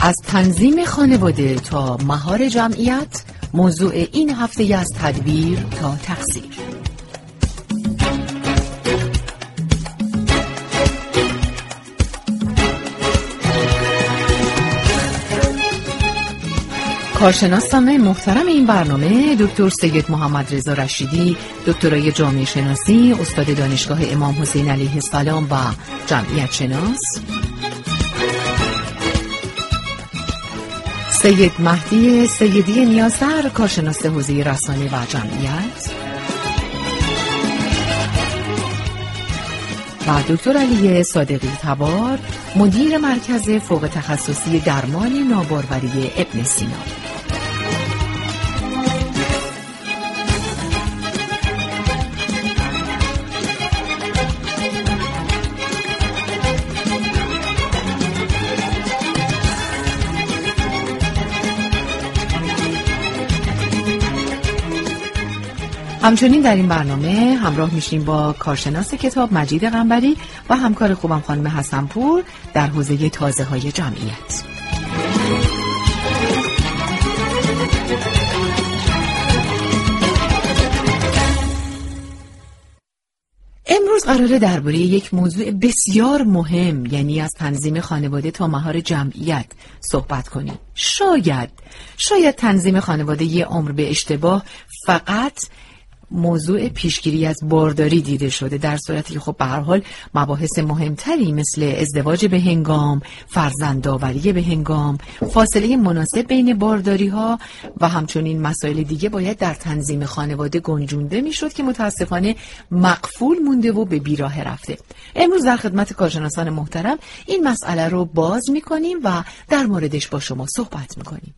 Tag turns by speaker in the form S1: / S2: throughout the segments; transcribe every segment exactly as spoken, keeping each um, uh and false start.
S1: از تنظیم خانواده تا مهار جمعیت، موضوع این هفته از تدبیر تا تقصیر. کارشناسان محترم این برنامه دکتر سید محمد رضا رشیدی، دکترای جامعه شناسی، استاد دانشگاه امام حسین علیه السلام و جمعیت شناس، سید مهدی سیدی نیازر، کارشناس حوزه رسانه و جمعیت، و دکتر علی صادقی تبار، مدیر مرکز فوق تخصصی درمان ناباروری ابن سینا. همچنین در این برنامه همراه میشیم با کارشناس کتاب مجید قنبری و همکار خوبم خانم حسنپور در حوزه تازه های جمعیت. امروز قراره درباره یک موضوع بسیار مهم، یعنی از تنظیم خانواده تا مهار جمعیت صحبت کنیم. شاید شاید تنظیم خانواده یه عمر به اشتباه فقط موضوع پیشگیری از بارداری دیده شده، در صورتی که خب به هر حال مباحث مهمتری مثل ازدواج به هنگام، فرزندآوری به هنگام، فاصله مناسب بین بارداری ها و همچنین مسائل دیگه باید در تنظیم خانواده گنجونده میشد که متاسفانه مقفول مونده و به بیراه رفته. امروز در خدمت کارشناسان محترم این مسئله رو باز میکنیم و در موردش با شما صحبت میکنیم.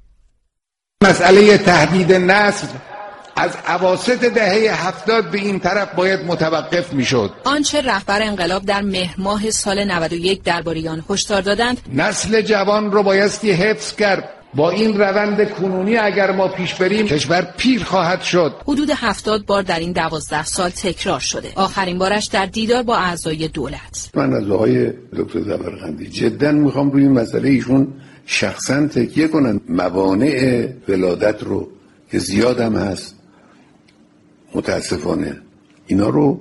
S2: مسئله تهدید نسل از اواسط دهه هفتاد به این طرف باید متوقف میشد.
S3: آنچه رهبر انقلاب در مهر ماه سال نود و یک درباره آن هشدار دادند،
S2: نسل جوان رو بایستی حفظ کرد. با این روند کنونی اگر ما پیش بریم کشور پیر خواهد شد.
S3: حدود هفتاد بار در این دوازده سال تکرار شده. آخرین بارش در دیدار با اعضای دولت.
S4: من از آقای دکتر زبرقندی جدا میخوام روی مسئله ایشون شخصا تکیه کنن. موانع ولادت رو که زیادم هست متاسفانه اینا رو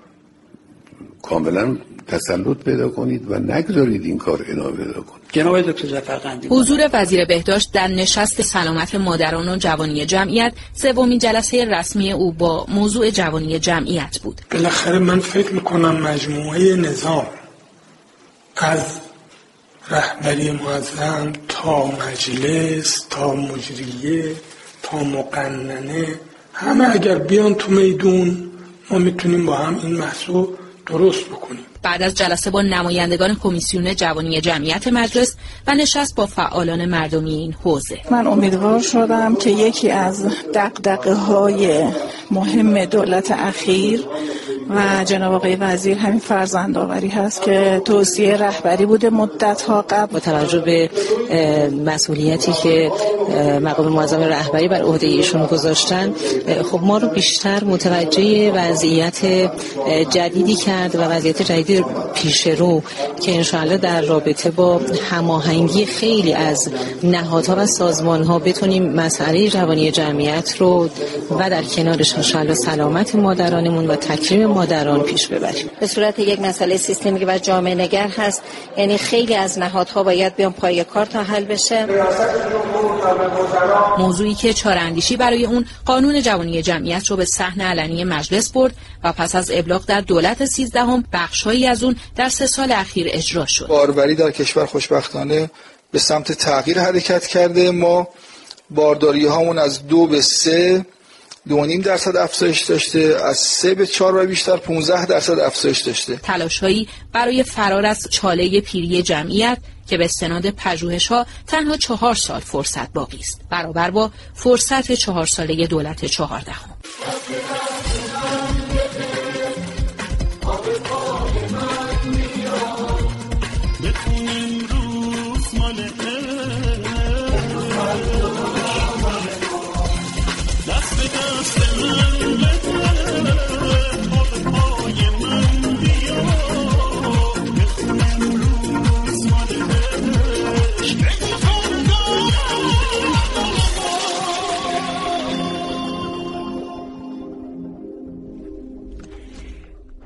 S4: کاملا تسلط پیدا کنید و نگذارید این کار ادامه پیدا کنه.
S5: جناب دکتر زفرقندی،
S3: حضور وزیر بهداشت در نشست سلامت مادران و جوانی جمعیت، سومین جلسه رسمی او با موضوع جوانی جمعیت بود.
S5: بالاخره من فکر میکنم مجموعه نظام از رهبری معظم تا مجلس تا مجریه تا مقننه همه اگر بیان تو میدون ما میتونیم با هم این محصول درست بکنیم.
S3: بعد از جلسه با نمایندگان کمیسیون جوانی جمعیت مجلس و نشست با فعالان مردمی این حوزه،
S6: من امیدوار شدم که یکی از دغدغه‌های مهم دولت اخیر و جناب آقای وزیر همین فرزندآوری هست که توصیه رهبری بوده مدت‌ها قبل.
S7: با توجه به مسئولیتی که مقام معظم رهبری بر عهده ایشون گذاشتن، خب ما رو بیشتر متوجه وضعیت جدیدی کرد و وضعیت جدید پیش رو که انشاءالله در رابطه با هماهنگی خیلی از نهادها و سازمانها بتونیم مسئله جوانی جمعیت رو و در کنارش انشاءالله سلامت مادرانمون و تکریم مادران پیش ببریم.
S8: به صورت یک مسئله سیستمیک و جامعه نگر هست، یعنی خیلی از نهادها باید بیان پای کار تا حل بشه.
S3: موضوعی که چاره‌اندیشی برای اون قانون جوانی جمعیت رو به صحن علنی مجلس برد و پس از ابلاغ در دولت سیزدهم بخش‌هایی از اون در سه سال اخیر اجرا شد.
S9: باروری در کشور خوشبختانه به سمت تغییر حرکت کرده. ما بارداری هامون از دو به سه دو و نیم درصد افزایش داشته، از سه به چهار و بیشتر پونزده درصد افزایش داشته.
S3: تلاش‌هایی برای فرار از چاله پیری جمعیت که به استناد پژوهش‌ها تنها چهار سال فرصت باقی است، برابر با فرصت چهار ساله دولت چهاردهم.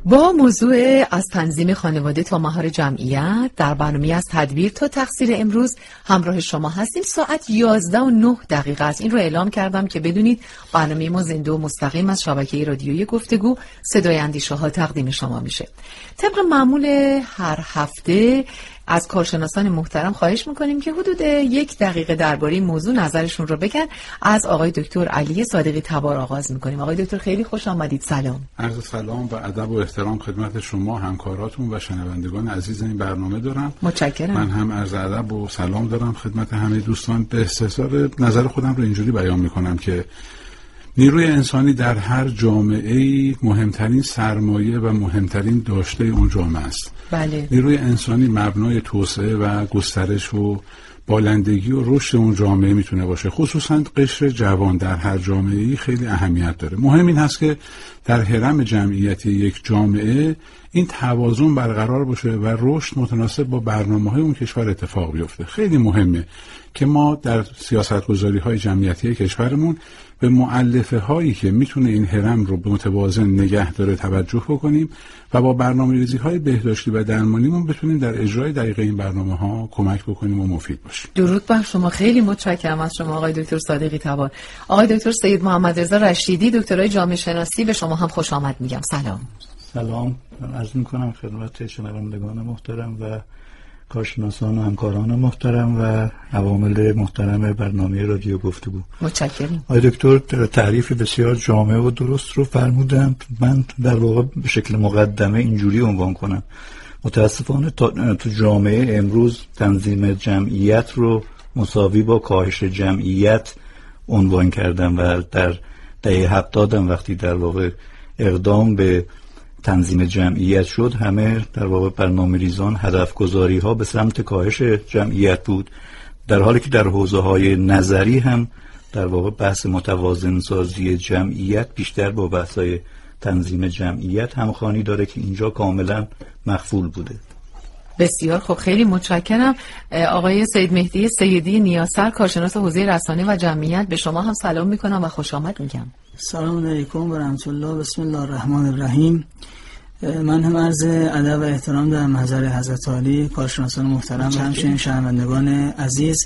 S1: با موضوع از تنظیم خانواده تا مهار جمعیت در برنامه از تدبیر تا تقصیر امروز همراه شما هستیم. ساعت یازده و نه دقیقه است. این رو اعلام کردم که بدونید برنامه ما زنده و مستقیم از شبکه رادیویی گفتگو صدای اندیشه ها تقدیم شما میشه. طبق معمول هر هفته از کارشناسان محترم خواهش میکنیم که حدود یک دقیقه درباره موضوع نظرشون رو بگن. از آقای دکتر علی صادقی تبار آغاز میکنیم. آقای دکتر خیلی خوش آمدید. سلام.
S10: عرض سلام و ادب و احترام خدمت شما، همکاراتون و شنوندگان عزیز این برنامه دارم.
S1: متشکرم.
S10: من هم عرض ادب و سلام دارم خدمت همه دوستان. به استحضار نظر خودم رو اینجوری بیان میکنم که نیروی انسانی در هر جامعه‌ای مهمترین سرمایه و مهمترین داشته اون جامعه است.
S1: بله.
S10: نیروی انسانی مبنای توسعه و گسترش و بالندگی و رشد اون جامعه میتونه باشه. خصوصا قشر جوان در هر جامعه‌ای خیلی اهمیت داره. مهم این هست که در هرم جمعیتی یک جامعه این توازن برقرار باشه و رشد متناسب با برنامه‌های اون کشور اتفاق بیفته. خیلی مهمه که ما در سیاست‌گذاری‌های جمعیتی کشورمون به مؤلفه هایی که میتونه این هرم رو به متوازن نگه داره توجه بکنیم و با برنامه‌ریزی های بهداشتی و درمانیمون بتونیم در اجرای دقیق این برنامه ها کمک بکنیم و مفید باشیم.
S1: درود بر شما. خیلی متشکرم از شما آقای دکتر صادقی تبار. آقای دکتر سید محمد رضا رشیدی دکترای جامعه شناسی، به شما هم خوش آمد میگم. سلام.
S11: سلام عرض میکنم خدمت شنوندگان محترم و کارشناسان و همکاران محترم و عوامل محترم برنامه رادیو گفتگو.
S1: متشکرم.
S11: آقای دکتر تعریف بسیار جامع و درست رو فرمودن. من در واقع به شکل مقدمه اینجوری عنوان کنم. متاسفانه تو جامعه امروز تنظیم جمعیت رو مساوی با کاهش جمعیت عنوان کردم و در دهه هفتاد هم وقتی در واقع اقدام به تنظیم جمعیت شد، همه در واقع برنامه‌ریزان هدف گذاری ها به سمت کاهش جمعیت بود، در حالی که در حوزه های نظری هم در واقع بحث متوازن سازی جمعیت بیشتر با بحث های تنظیم جمعیت همخوانی داره که اینجا کاملا مخفول بوده.
S1: بسیار خب، خیلی متشکرم. آقای سید مهدی سیدی نیاسر کارشناس حوزه رسانه و جمعیت، به شما هم سلام میکنم و خوش آمد میگم.
S12: سلام علیکم و رحمت الله. بسم الله الرحمن الرحیم. من هم عرض ادب و احترام در محضر حضرت عالی، کارشناسان محترم و همچنین شنوندگان عزیز.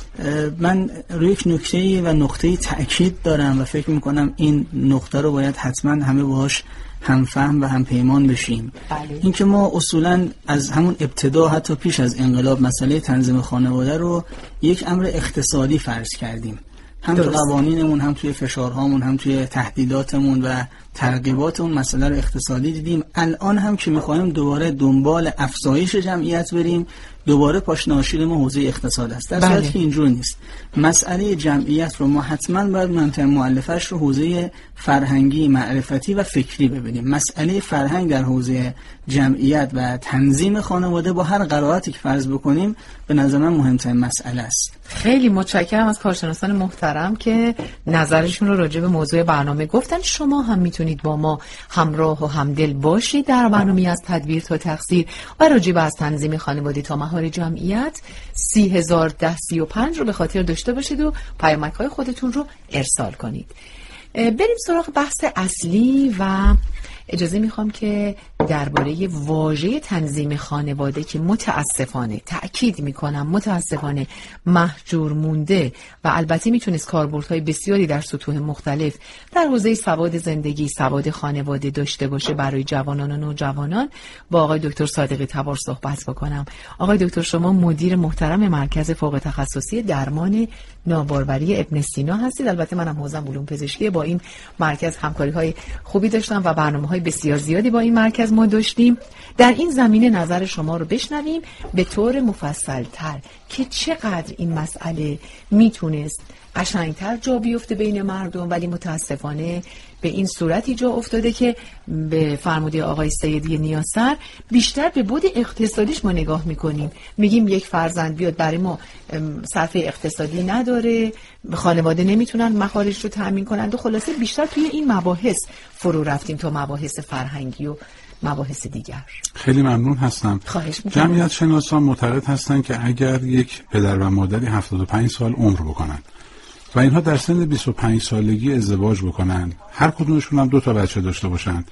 S12: من روی یک نکته و نقطه تأکید دارم و فکر میکنم این نقطه رو باید حتما همه باهاش هم فهم و هم پیمان بشیم. بله. این که ما اصولا از همون ابتدا حتی پیش از انقلاب مسئله تنظیم خانواده رو یک امر اقتصادی فرض کردیم، هم تو قوانینمون، هم توی فشارهامون، هم توی تهدیداتمون و ترغیباتمون مسئله رو اقتصادی دیدیم. الان هم که میخوایم دوباره دنبال افزایش جمعیت بریم، دوباره پاشنه ما حوزه اقتصاد است، در صورتی که اینجور نیست. مسئله جمعیت رو ما حتما باید منطقه مؤلفش رو حوزه فرهنگی، معرفتی و فکری ببینیم. مسئله فرهنگ در حوزه جمعیت و تنظیم خانواده با هر قرائتی که فرض بکنیم به نظر من مهمترین مسئله است.
S1: خیلی متشکرم از کارشناسان محترم که نظرشون رو راجع به موضوع برنامه گفتن. شما هم میتونید با ما همراه و همدل باشید در برنامه از تدبیر تا تقصیر و راجع به از تنظیم خانواده تا مهار جمعیت. سی هزار ده سی و پنج رو به خاطر داشته باشید و پیامک‌های خودتون رو ارسال کنید. بریم سراغ بحث اصلی و اجازه میخوام که درباره واژه تنظیم خانواده که متاسفانه، تأکید میکنم متاسفانه مهجور مونده و البته میتونست کاربردهای بسیاری در سطوح مختلف در حوزه سواد زندگی، سواد خانواده داشته باشه برای جوانان و نوجوانان، با آقای دکتر صادقی تبار صحبت بکنم. آقای دکتر، شما مدیر محترم مرکز فوق تخصصی درمان ناباروری ابن سینا هستید. البته منم حوزه‌ام علوم پزشکی، با این مرکز همکاری‌های خوبی داشتم و برنامه‌های بسیار زیادی با این مرکز ما داشتیم. در این زمینه نظر شما رو بشنویم به طور مفصل‌تر که چقدر این مسئله میتونست قشنگتر جا بیفته بین مردم، ولی متاسفانه به این صورتی جا افتاده که به فرموده آقای سیدی نیاسر بیشتر به بعد اقتصادیش ما نگاه میکنیم، میگیم یک فرزند بیاد برای ما صرفه اقتصادی نداره، خانواده نمیتونن مخارج رو تأمین کنند و خلاصه بیشتر توی این مباحث فرو رفتیم تا مباحث فرهنگی و مباحث دیگر.
S10: خیلی ممنون هستم.
S1: خواهش میکنم.
S10: جمعیت شناسان معتقد هستند که اگر یک پدر و مادری هفتاد و پنج سال عمر بکنن و اینها در سن بیست و پنج سالگی ازدواج بکنن، هر کدومشون هم دو تا بچه داشته باشن،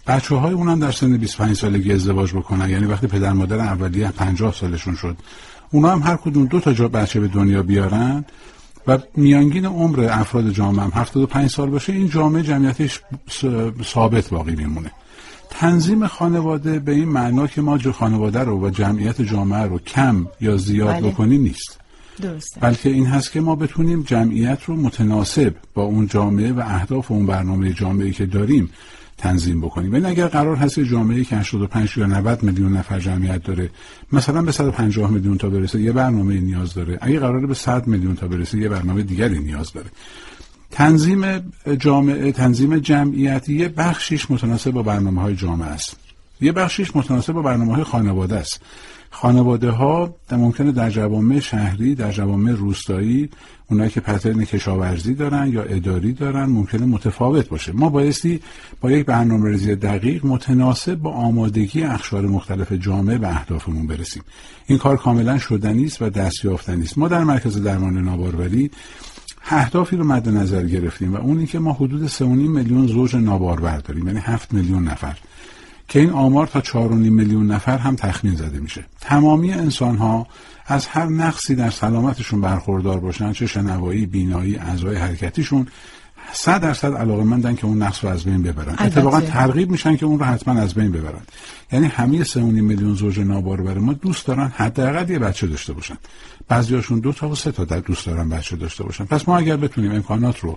S10: بچه‌های اونم در سن بیست و پنج سالگی ازدواج بکنن، یعنی وقتی پدر مادر اولیه پنجاه سالشون شد، اونا هم هر کدوم دو تا جا بچه به دنیا بیارن و میانگین عمر افراد جامعه هم هفتاد و پنج سال باشه، این جامعه جمعیتش ثابت باقی میمونه. تنظیم خانواده به این معنا که ما جو خانواده رو و جمعیت جامعه رو کم یا زیاد بله. بکنیم نیست.
S1: درسته.
S10: بلکه این هست که ما بتونیم جمعیت رو متناسب با اون جامعه و اهداف اون برنامه جامعه‌ای که داریم تنظیم بکنیم. یعنی اگر قرار هست جامعه‌ای که هشتاد و پنج یا نود میلیون نفر جمعیت داره، مثلا به صد و پنجاه میلیون تا برسه، یه برنامه نیاز داره. اگه قراره به صد میلیون تا برسه، یه برنامه دیگری نیاز داره. تنظیم جامعه، تنظیم جمعیتی یه بخشیش متناسب با برنامه‌های جامعه است. یه بخشیش متناسب با برنامه‌های خانواده است. خانواده ها ممکنه در جوامع شهری، در جوامع روستایی، اونایی که پترن کشاورزی دارن یا اداری دارن، ممکنه متفاوت باشه. ما بایستی با یک برنامه‌ریزی دقیق متناسب با آمادگی اقشار مختلف جامعه به اهدافمون برسیم. این کار کاملا شدنی است و دستیافتنی است. ما در مرکز درمان ناباروری اهدافی رو مد نظر گرفتیم و اون این که ما حدود سه و نیم میلیون زوج نابارور داریم، یعنی هفت میلیون نفر، که این آمار تا چهار و نیم میلیون نفر هم تخمین زده میشه. تمامی انسان ها از هر نقصی در سلامتشون برخوردار باشن، چه شنوایی، بینایی، اعضای حرکتیشون، صد درصد علاقه‌مندن که اون نقص رو از بین ببرن. اتفاقا ترغیب میشن که اون رو حتما از بین ببرن. یعنی همه سه و نیم میلیون زوج نابارور ما دوست دارن حداقل یه بچه داشته باشن. بعضیاشون دو تا و سه تا دوست دارن بچه داشته باشن. پس ما اگر بتونیم امکانات رو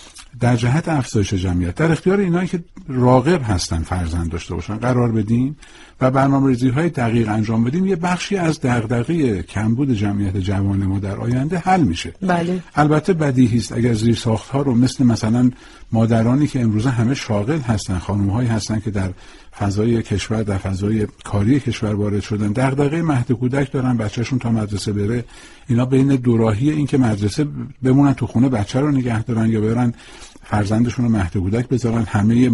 S10: در جهت افزایش جمعیت در اختیار اینایی که راغب هستن فرزند داشته باشن قرار بدیم و برنامه‌ریزی‌های دقیق انجام بدیم، یه بخشی از دغدغه کمبود جمعیت جوان ما در آینده حل میشه.
S1: بله.
S10: البته بدیهی است اگر زیرساخت‌ها رو مثل مثلا مادرانی که امروزه همه شاغل هستن، خانم‌هایی هستن که در فضای کشور، در فضای کاری کشور وارد شدن، دغدغه مهد کودک دارن، بچه‌شون تا مدرسه بره، اینا بین دوراهی این که مدرسه بمونن تو خونه بچه رو نگه دارن یا برن فرزندشون رو مهد کودک بذارن، همه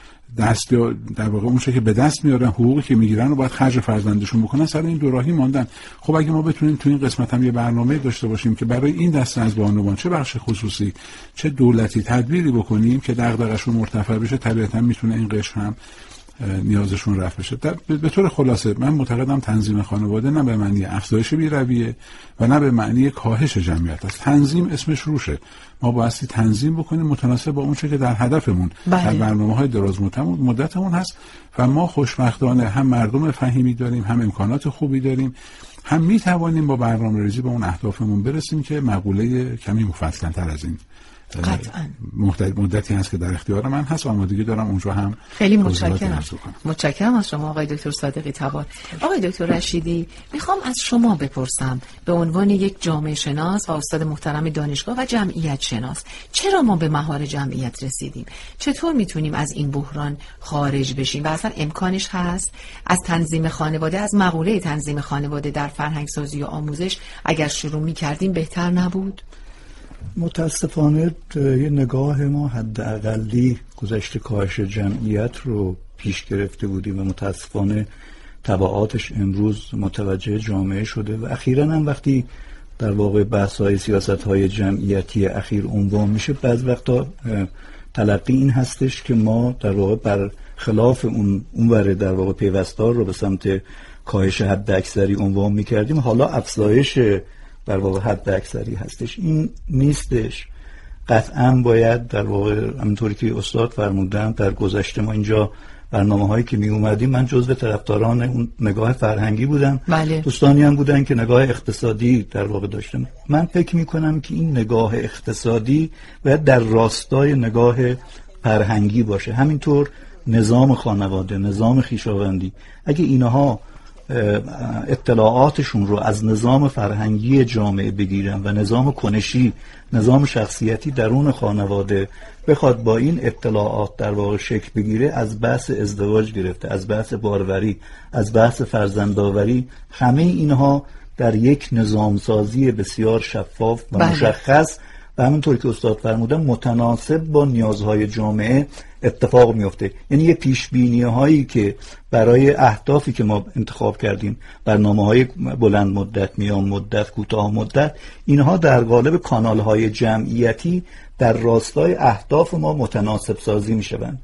S10: دست یا در واقع اون چیزی که به دست میارن، حقوقی که میگیرن رو باید خرج فرزندشون بکنن، سر این دوراهی ماندن. خب اگه ما بتونیم تو این قسمت هم یه برنامه داشته باشیم که برای این دسته از بانوان، چه بخش خصوصی چه دولتی، تدبیری بکنیم که دغدغه‌شون مرتفع بشه، طبیعتاً میتونه این قشر هم نیازشون رفع بشه. به طور خلاصه من معتقدم تنظیم خانواده نه به معنی افزایش بی‌رویه و نه به معنی کاهش جمعیت است. تنظیم اسمش روشه. ما بایستی تنظیم بکنیم متناسب با اون چه که در هدفمون
S1: بله.
S10: در برنامه‌های دراز مدتمون هست و ما خوشبختانه هم مردم فهیمی داریم، هم امکانات خوبی داریم، هم میتوانیم با برنامه‌ریزی به اون اهدافمون برسیم که مقوله کمی مفصل‌تر از این
S1: قطعاً
S10: مدتی هست که در اختیار من هست و آمادگی دارم اونجا هم.
S1: خیلی متشکرم. متشکرم از شما آقای دکتر صادقی تبار. آقای دکتر رشیدی، میخوام از شما بپرسم به عنوان یک جامعه شناس و استاد محترم دانشگاه و جمعیت شناس، چرا ما به مهار جمعیت رسیدیم؟ چطور میتونیم از این بحران خارج بشیم و اصلا امکانش هست؟ از تنظیم خانواده، از مقوله تنظیم خانواده در فرهنگ سازی و آموزش اگر شروع میکردیم بهتر نبود؟
S11: متاسفانه یه نگاه ما حداقلی گذشته کاهش جمعیت رو پیش گرفته بودیم و متاسفانه تبعاتش امروز متوجه جامعه شده و اخیراً هم وقتی در واقع بحث‌های سیاست‌های جمعیتی اخیر عنوان میشه، بعض وقتا تلقی این هستش که ما در واقع بر خلاف اون اونور در واقع پیوستار رو به سمت کاهش حد اکثری عنوان میکردیم، حالا افزایش در واقع حد اکثری هستش. این نیستش. قطعاً باید در واقع همونطوری که استاد فرمودن در گذشته ما اینجا برنامه هایی که می اومدیم، من جزو طرفداران اون نگاه فرهنگی بودم.
S1: بله.
S11: دوستانی هم بودن که نگاه اقتصادی در واقع داشتن. من فکر می کنم که این نگاه اقتصادی باید در راستای نگاه فرهنگی باشه. همینطور نظام خانواده، نظام خویشاوندی، اگه اینها اطلاعاتشون رو از نظام فرهنگی جامعه بگیرن و نظام کنشی، نظام شخصیتی درون خانواده بخواد با این اطلاعات در واقع شکل بگیره، از بحث ازدواج گرفته، از بحث باروری، از بحث فرزندآوری، همه اینها در یک نظامسازی بسیار شفاف و
S1: بله.
S11: مشخص و همونطور که استاد فرمودن متناسب با نیازهای جامعه اتفاق میفته. یعنی یه پیشبینی هایی که برای اهدافی که ما انتخاب کردیم، برنامه های بلند مدت، میان مدت، کوتاه مدت، اینها در قالب کانال های جمعیتی در راستای اهداف ما متناسب سازی میشوند.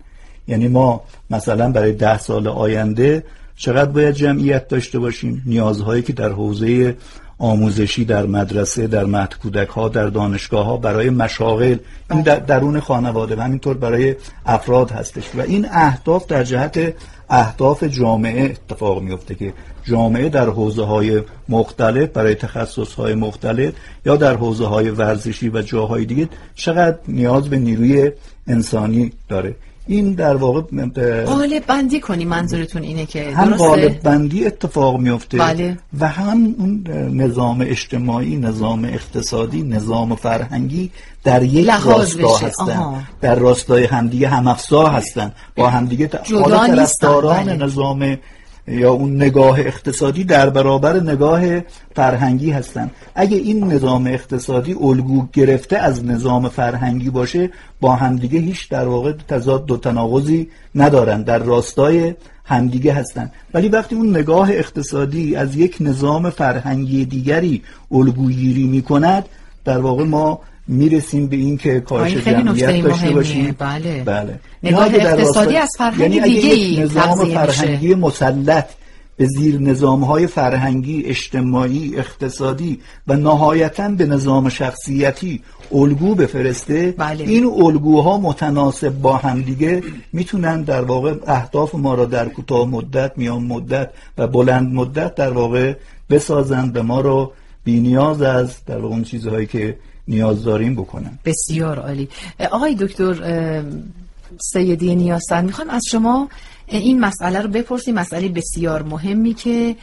S11: یعنی ما مثلا برای ده سال آینده چقدر باید جمعیت داشته باشیم، نیازهایی که در حوزه آموزشی در مدرسه، در مهد کودک ها، در دانشگاه ها، برای مشاغل، این در درون خانواده و همینطور برای افراد هستش و این اهداف در جهت اهداف جامعه اتفاق میفته که جامعه در حوزه های مختلف برای تخصص های مختلف یا در حوزه های ورزشی و جاهای دیگه چقدر نیاز به نیروی انسانی داره. این در واقع
S1: قالب بندی کنی، منظورتون اینه که
S11: هم
S1: درسته؟
S11: قالب بندی اتفاق میفته
S1: بله.
S11: و هم اون نظام اجتماعی، نظام اقتصادی، نظام فرهنگی در یک راستا هستن. آها. در راستای همدیگه همافزا هستن، با همدیگه
S1: جدا نیستن.
S11: طرفداران
S1: بله.
S11: نظام یا اون نگاه اقتصادی در برابر نگاه فرهنگی هستن. اگه این نظام اقتصادی الگو گرفته از نظام فرهنگی باشه، با همدیگه هیچ در واقع تضاد و تناقضی ندارن، در راستای همدیگه هستن. ولی وقتی اون نگاه اقتصادی از یک نظام فرهنگی دیگری الگوگیری میکند، در واقع ما میرسیم به این که کاهش جمعیت داشته باشیم.
S1: بله.
S11: بله.
S1: نگاه اقتصادی از فرهنگ
S11: یعنی
S1: دیگه ای
S11: نظام فرهنگی مسلط به زیر نظام‌های فرهنگی، اجتماعی، اقتصادی و نهایتاً به نظام شخصیتی الگو بفرسته،
S1: بله.
S11: این الگوها متناسب با همدیگه میتونن در واقع اهداف ما را در کوتاه مدت، میان مدت و بلند مدت در واقع بسازند، به ما رو بی‌نیاز از در واقع اون چیزهایی که نیاز داریم بکنن.
S1: بسیار عالی. آقای دکتر سیدی نیازسند، میخوام از شما این مسئله رو بپرسیم، مسئله بسیار مهمی که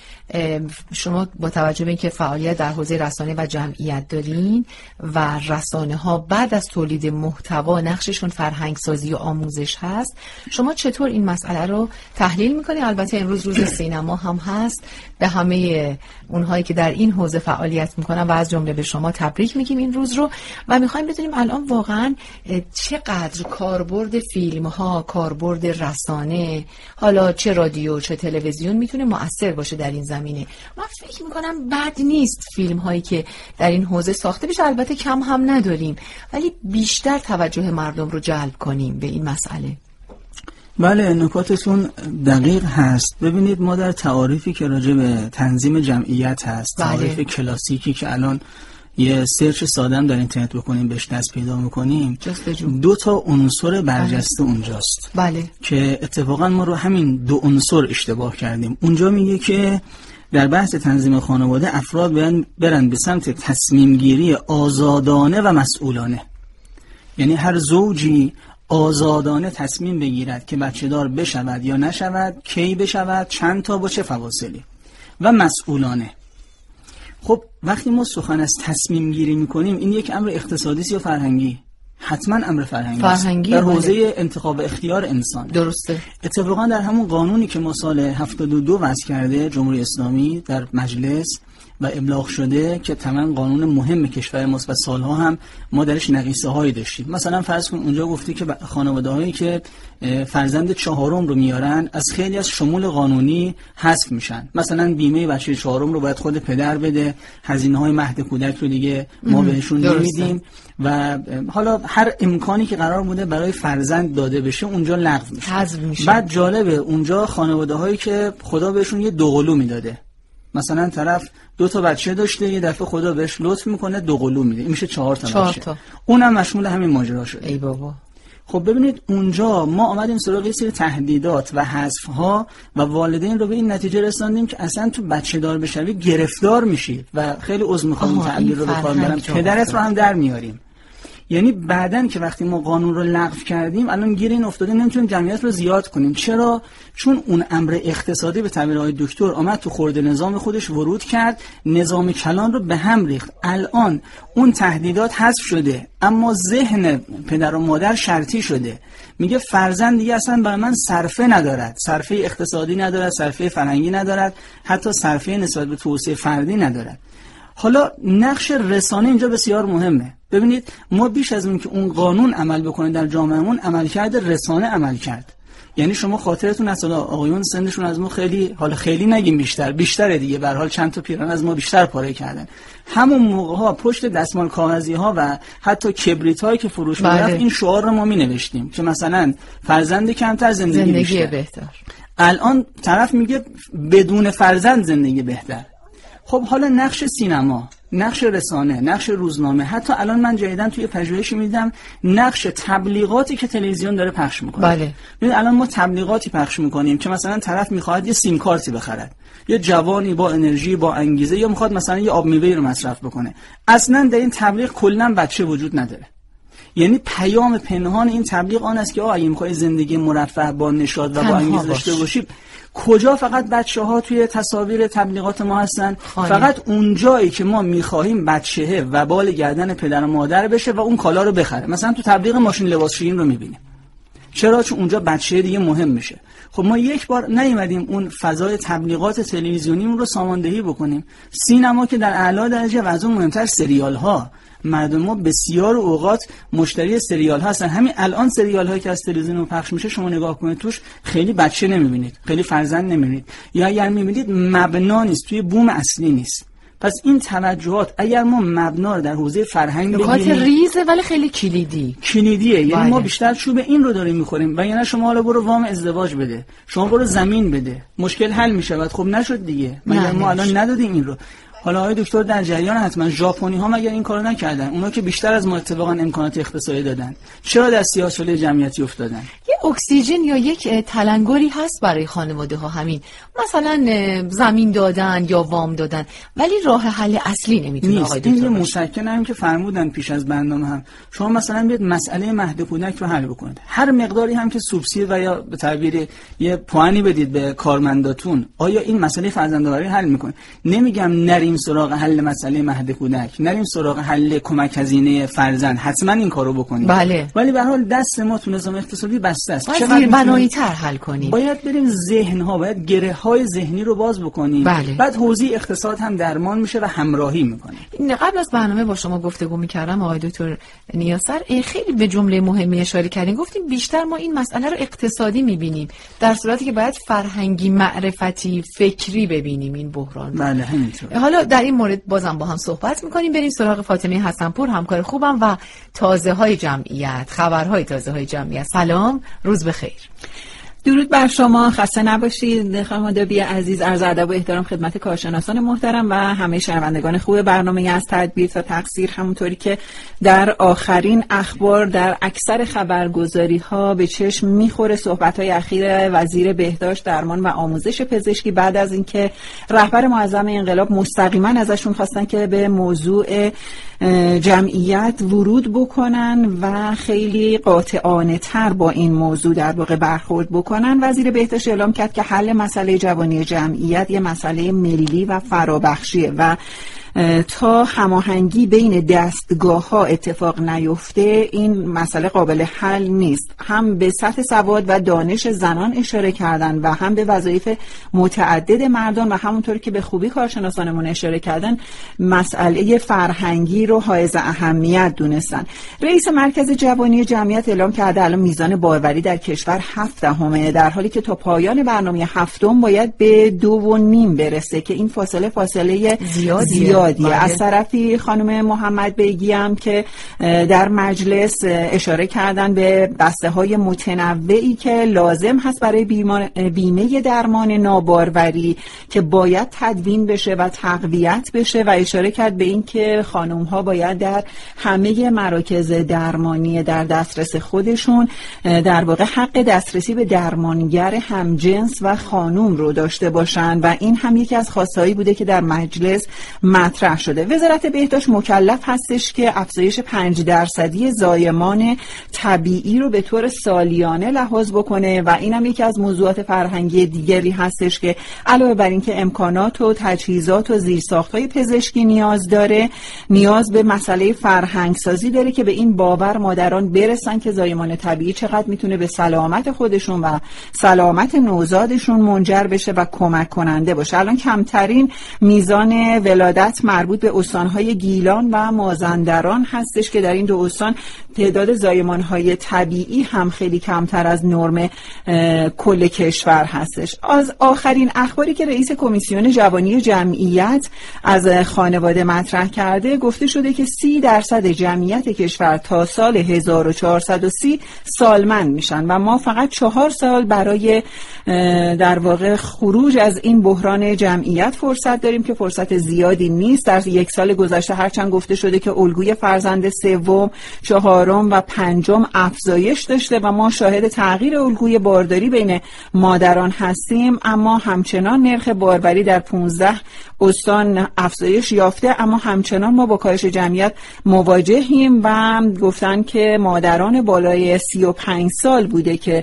S1: شما با توجه به اینکه فعالیت در حوزه رسانه و جمعیت دارین و رسانه ها بعد از تولید محتوا نقششون فرهنگ سازی و آموزش هست، شما چطور این مسئله رو تحلیل میکنید؟ البته امروز روز سینما هم هست، به همه اونهایی که در این حوزه فعالیت میکنن و از جمله به شما تبریک میگیم این روز رو و میخوایم بدونیم الان واقعا چقدر کاربرد فیلم ها، کاربرد رسانه، حالا چه رادیو چه تلویزیون میتونه مؤثر باشه در این زمینه. من فکر میکنم بد نیست فیلم هایی که در این حوزه ساخته بشه، البته کم هم نداریم، ولی بیشتر توجه مردم رو جلب کنیم به این مسئله.
S12: بله، نکاتتون دقیق هست. ببینید ما در تعاریفی که راجع به تنظیم جمعیت هست،
S1: بله.
S12: تعاریف کلاسیکی که الان یه سرچ سادم در اینترنت بکنیم بهش دست پیدا میکنیم، دو تا عنصر برجسته بله. اونجاست
S1: بله.
S12: که اتفاقا ما رو همین دو عنصر اشتباه کردیم. اونجا میگه که در بحث تنظیم خانواده افراد باید برن به سمت تصمیم گیری آزادانه و مسئولانه، یعنی هر زوجی آزادانه تصمیم بگیرد که بچه دار بشود یا نشود، کی بشود، چند تا با چه فواصلی، و مسئولانه. خب وقتی ما سخن از تصمیم گیری میکنیم، این یک امر اقتصادی یا فرهنگی؟ حتما امر فرهنگی,
S1: فرهنگی
S12: در حوزه انتخاب اختیار انسان.
S1: درسته.
S12: اتفاقا در همون قانونی که ما سال هفتاد و دو وضع کرده جمهوری اسلامی در مجلس و ابلاغ شده، که تمام قانون مهم کشور ماست و سالها هم ما درش نقیصه هایی داشتیم. مثلا فرض کن اونجا گفتی که خانواده هایی که فرزند چهارم رو میارن از خیلی از شمول قانونی حذف میشن. مثلا بیمه بچه چهارم رو باید خود پدر بده، هزینه های مهد کودک رو دیگه ما بهشون نمیدیم و حالا هر امکانی که قرار بوده برای فرزند داده بشه اونجا لغو میشه.
S1: حذف میشه.
S12: بعد جالبه اونجا خانواده هایی که خدا بهشون یه دوقلو میداده، مثلا طرف دو تا بچه داشته، یه دفعه خدا بهش لطف میکنه دو قلو میده، این میشه چهار تا
S1: چهار
S12: بچه
S1: تا.
S12: اونم مشمول همین ماجرا شده.
S1: ای بابا.
S12: خب ببینید اونجا ما آمدیم سراغ یه سری تهدیدات و حذف‌ها و والدین رو به این نتیجه رساندیم که اصلا تو بچه دار بشوی گرفتار میشید و خیلی عذر میخوام تعبیر رو به کار برم، پدرت رو هم در میاریم. یعنی بعدن که وقتی ما قانون رو لغو کردیم الان گیر این افتادیم نمیتونیم جمعیت رو زیاد کنیم. چرا؟ چون اون امر اقتصادی به تعبیر آقای دکتر آمد تو خورد نظام خودش ورود کرد، نظام کلان رو به هم ریخت. الان اون تهدیدات حذف شده اما ذهن پدر و مادر شرطی شده، میگه فرزند دیگه اصلا برای من صرفه ندارد، صرفه اقتصادی ندارد، صرفه فرهنگی ندارد، حتی صرفه نسبت به توسعه فردی ندارد. حالا نقش رسانه اینجا بسیار مهمه. ببینید ما بیش از این که اون قانون عمل بکنه در جامعهمون، عمل کرده رسانه عمل کرد. یعنی شما خاطرتون از آقایون سنشون از ما خیلی، حالا خیلی نگیم بیشتر، بیشتره دیگه، به هر حال چند تا پیران از ما بیشتر پاره کردن. همون موقع ها پشت دستمال کاغذی ها و حتی کبریت هایی که فروش می‌رفت بله. این شعار رو ما می‌نوشتیم که مثلا فرزند کمتر زندگی, زندگی بیشتر. بهتر. الان طرف میگه بدون فرزند زندگی بهتر. خب حالا نقش سینما، نقش رسانه، نقش روزنامه، حتی الان من جدیداً توی پژوهشی می‌دیدم نقش تبلیغاتی که تلویزیون داره پخش میکنه. بله. ببین الان ما تبلیغاتی پخش میکنیم که مثلا طرف میخواد یه سیم کارتی بخره، یه جوانی با انرژی، با انگیزه، یا میخواد مثلا یه آب میوه رو مصرف بکنه. اصلا در این تبلیغ کلاً بچه وجود نداره. یعنی پیام پنهان این تبلیغ آن است که آ اگه می‌خوای زندگی مرفه با نشاط و با انگیزه داشته باشی، کجا فقط بچه‌ها توی تصاویر تبلیغات ما هستن؟ خانه. فقط اون جایی که ما می‌خواهیم بچه‌ه وبال گردن پدر و مادر بشه و اون کالا رو بخره. مثلا تو تبلیغ ماشین لباسشویی رو می‌بینیم. چرا؟ چون اونجا بچه دیگه مهم میشه. خب ما یک بار نیومدیم اون فضای تبلیغات تلویزیونیمون رو ساماندهی بکنیم. سینما که در اعلی درجه و از اون مهمتر سریال‌ها، مردم ما بسیار اوقات مشتری سریال هستن. همین الان سریال هایی که از تلویزیون پخش میشه شما نگاه کنید توش خیلی بچه نمیبینید، خیلی فرزند نمیبینید، یا اگر میبینید مبنا نیست، توی بوم اصلی نیست. پس این توجهات اگر ما مبنا رو در حوزه فرهنگ بگیریم،
S1: نکات ریزه ولی خیلی کلیدی
S12: کلیدیه. یعنی ما بیشتر چوب این رو داریم میخوریم. و یعنی شما حالا برو وام ازدواج بده، شما برو زمین بده، مشکل حل میشه. خب نشد دیگه، مگر ما الان ندادیم این رو؟ حالا آقای دکتر در جریان حتما ژاپنی ها مگر این کارو نکردن؟ اونا که بیشتر از ما اتفاقا امکانات اقتصادی دادن، چرا در سیاه‌چاله جمعیتی افتادن؟
S1: یه اکسیژن یا یک تلنگری هست برای خانواده ها، همین مثلا زمین دادن یا وام دادن، ولی راه حل اصلی نمیتونه آقای دکتر.
S12: این یه مسکن هم که فرمودن پیش از برنامه هم، شما مثلا بیاید مسئله مهد کودک رو حل بکنید، هر مقداری هم که سوبسید و یا به تعبیر یه پوانی بدید به کارمنداتون، آیا این مسئله فرزندآوری حل میکنه؟ نمیگم نریم سراغ حل مسئله مهد کودک، نریم سراغ حل کمک هزینه فرزند، حتما این کارو بکنیم.
S1: بله.
S12: ولی به هر حال دست ما تو نظام اقتصادی بسته است.
S1: چقدر بنایی تر حل کنیم؟
S12: باید بریم ذهن ها، باید گره های ذهنی رو باز بکنیم.
S1: بله.
S12: بعد حوزه اقتصاد هم درمان میشه و همراهی میکنه.
S1: قبل از برنامه با شما گفتگو میکردم آقای دکتر نیاسر، خیلی به جمله مهمی اشاره کردین، گفتیم بیشتر ما این مسئله رو اقتصادی میبینیم، در صورتی که باید فرهنگی، معرفتی، فکری ببینیم این بحران.
S12: بله همینطور.
S1: حالا در این مورد بازم با هم صحبت میکنیم. بریم سراغ فاطمه حسنپور، همکار خوبم و تازه های جمعیت، خبرهای تازه های جمعیت. سلام، روز بخیر.
S13: درود بر شما، خسته نباشید. خانم دبی عزیز، عرض ادب و احترام خدمت کارشناسان محترم و همه شنوندگان خوب برنامه از تدبیر تا تقصیر. همونطوری که در آخرین اخبار در اکثر خبرگزاری ها به چشم میخوره صحبت های اخیر وزیر بهداشت، درمان و آموزش پزشکی بعد از اینکه رهبر معظم انقلاب مستقیما ازشون خواستن که به موضوع جمعیت ورود بکنن و خیلی قاطعانه تر با این موضوع در واقع برخورد بکنن، وزیر بهداشت اعلام کرد که حل مسئله جوانی جمعیت یه مسئله ملی و فرابخشیه و تا هماهنگی بین دستگاه ها اتفاق نیفته این مسئله قابل حل نیست. هم به سطح سواد و دانش زنان اشاره کردن و هم به وظایف متعدد مردان و همونطور که به خوبی کارشناسانمون اشاره کردن مسئله فرهنگی رو حائز اهمیت دونستن. رئیس مرکز جوانی جمعیت اعلام کرده الان میزان باروری در کشور هفت دهمه، در حالی که تا پایان برنامه هفتم باید به دو و نیم برسه که این فاصله فاصله زیادیه. از طرفی خانم محمد بیگی هم که در مجلس اشاره کردن به بسته های متنوعی که لازم هست برای بیمه درمان ناباروری که باید تدوین بشه و تقویت بشه و اشاره کرد به این که خانم ها باید در همه مراکز درمانی در دسترس خودشون در واقع حق دسترسی به درمانگر همجنس و خانم رو داشته باشن و این هم یکی از خواستهایی بوده که در مجلس مطرح شده. وزارت بهداشت مکلف هستش که افزایش پنج درصدی زایمان طبیعی رو به طور سالیانه لحاظ بکنه و این هم یکی از موضوعات فرهنگی دیگری هستش که علاوه بر این که امکانات و تجهیزات و زیرساخت‌های پزشکی نیاز داره، نیاز به مسئله فرهنگ سازی داره که به این باور مادران برسن که زایمان طبیعی چقدر میتونه به سلامت خودشون و سلامت نوزادشون منجر بشه و کمک کننده باشه. الان کمترین میزان ولادت جمعیت مربوط به استانهای گیلان و مازندران هستش که در این دو استان تعداد زایمانهای طبیعی هم خیلی کمتر از نرم کل کشور هستش. از آخرین اخباری که رئیس کمیسیون جوانی جمعیت از خانواده مطرح کرده گفته شده که سی درصد جمعیت کشور تا سال هزار و چهارصد و سی سالمند میشن و ما فقط چهار سال برای در واقع خروج از این بحران جمعیت فرصت داریم که فرصت زیادی نیست. در یک سال گذشته هرچند گفته شده که الگوی فرزند سوم، چهارم و پنجم افزایش داشته و ما شاهد تغییر الگوی بارداری بین مادران هستیم، اما همچنان نرخ باروری در پانزده استان افزایش یافته، اما همچنان ما با کاهش جمعیت مواجهیم و گفتن که مادران بالای سی و پنج سال بوده که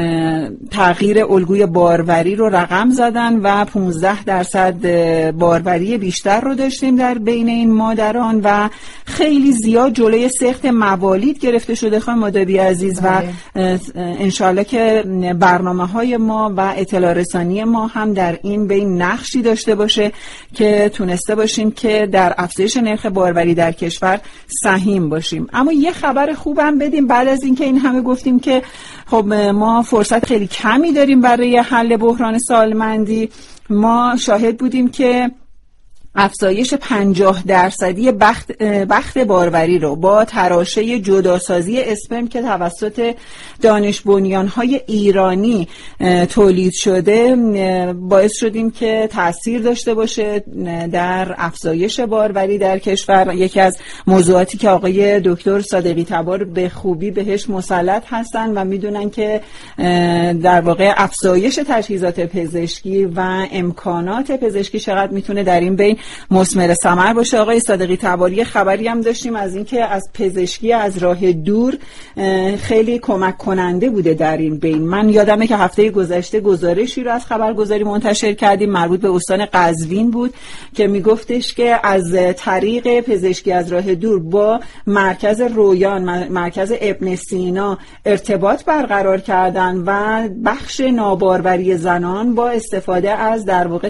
S13: تغییر الگوی باروری رو رقم زدن و پانزده درصد باروری بیشتر رو داشتیم در بین این مادران و خیلی زیاد جلوی سقط موالید گرفته شده. خانم مادابی عزیز و انشالله که برنامه های ما و اطلاع رسانی ما هم در این بین نقشی داشته باشه که تونسته باشیم که در افزایش نرخ باروری در کشور سهیم باشیم. اما یه خبر خوبم بدیم بعد از اینکه این همه گفتیم که خب ما فرصت خیلی کمی داریم برای حل بحران سالمندی. ما شاهد بودیم که افزایش پنجاه درصدی بخت, بخت باروری رو با تراشه جداسازی اسپرم که توسط دانش بنیان‌های ایرانی تولید شده باعث شدیم که تأثیر داشته باشه در افزایش باروری در کشور. یکی از موضوعاتی که آقای دکتر صادقی تبار به خوبی بهش مسلط هستن و میدونن که در واقع افزایش تجهیزات پزشکی و امکانات پزشکی چقدر میتونه در این بین مثمر ثمر باشه. آقای صادقی تباری خبری هم داشتیم از اینکه از پزشکی از راه دور خیلی کمک کننده بوده در این بین. من یادمه که هفته گذشته گزارشی رو از خبرگزاری منتشر کردیم مربوط به استان قزوین بود که میگفتش که از طریق پزشکی از راه دور با مرکز رویان، مرکز ابن سینا ارتباط برقرار کردن و بخش ناباروری زنان با استفاده از در واقع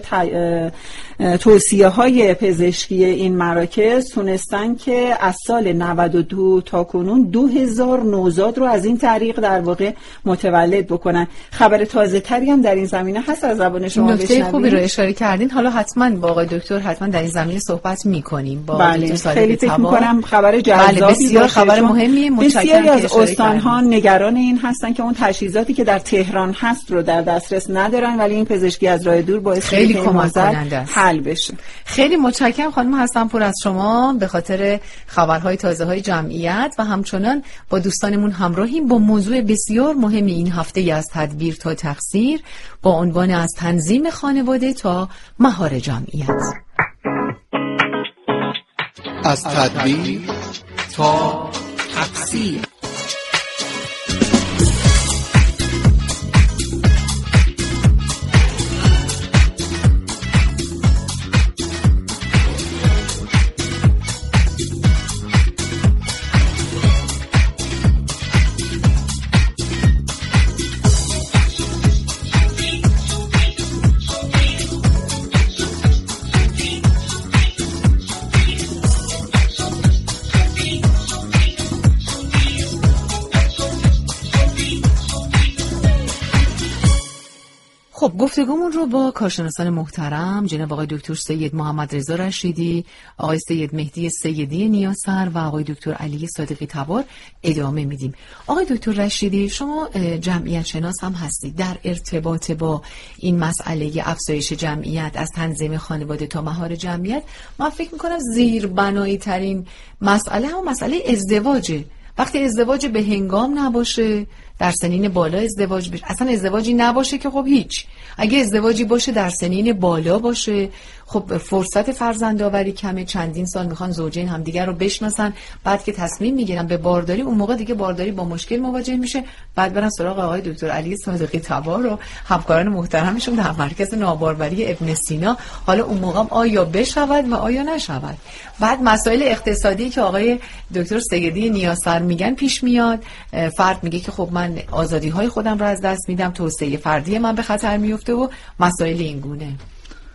S13: توصیه های پزشکی این مراکز تونستن که از سال نود و دو تا کنون دو هزار نوزاد رو از این طریق در واقع متولد بکنن. خبر تازه تری هم در این زمینه هست از زبان شما بشنویم.
S1: نکته خوبی رو اشاره کردین. حالا حتما با آقای دکتر حتما در این زمینه صحبت می‌کنیم. با
S13: بله خیلی فکر می‌کنم خبر جذابی
S1: بله بسیار خبر مهمیه.
S13: بسیاری از استان‌ها نگران این هستن که اون تجهیزاتی که در تهران هست رو در دسترس ندارن ولی این پزشکی از راه دور باعث
S1: خیلی کمک کننده است.
S13: حل بشه.
S1: خیلی متشکرم خانم حسن‌پور از شما به خاطر خبرهای تازه‌های جمعیت و همچنان با دوستانمون همراهیم با موضوع بسیار مهمی این هفته از تدبیر تا تقصیر با عنوان از تنظیم خانواده تا مهار جمعیت.
S2: از تدبیر تا تقصیر.
S1: خب گفتگومون رو با کارشناسان محترم جناب آقای دکتر سید محمد رضا رشیدی، آقای سید مهدی سیدی نیاسر و آقای دکتر علی صادقی تبار ادامه میدیم. آقای دکتر رشیدی شما جمعیت شناس هم هستید. در ارتباط با این مسئله افزایش جمعیت از تنظیم خانواده تا مهار جمعیت من فکر میکنم زیربنایی ترین مسئله هم مسئله ازدواجه. وقتی ازدواج به هنگام نباشه، در سنین بالا ازدواج بشه، اصلا ازدواجی نباشه که خب هیچ. اگه ازدواجی باشه در سنین بالا باشه، خب فرصت فرزندآوری کمه، چندین سال میخوان زوجین همدیگر رو بشناسن، بعد که تصمیم میگیرن به بارداری، اون موقع دیگه بارداری با مشکل مواجه میشه، بعد برن سراغ آقای دکتر علی صادقی تبار و همکاران محترمشون در مرکز ناباروری ابن سینا. حالا اون موقع آیا بشود و آیا نشود. بعد مسائل اقتصادی که آقای دکتر سیدی نیاسر میگن پیش میاد. فرد میگه که خب من آزادی های خودم رو از دست میدم، توسعه فردی من به خطر میفته و مسائل این گونه.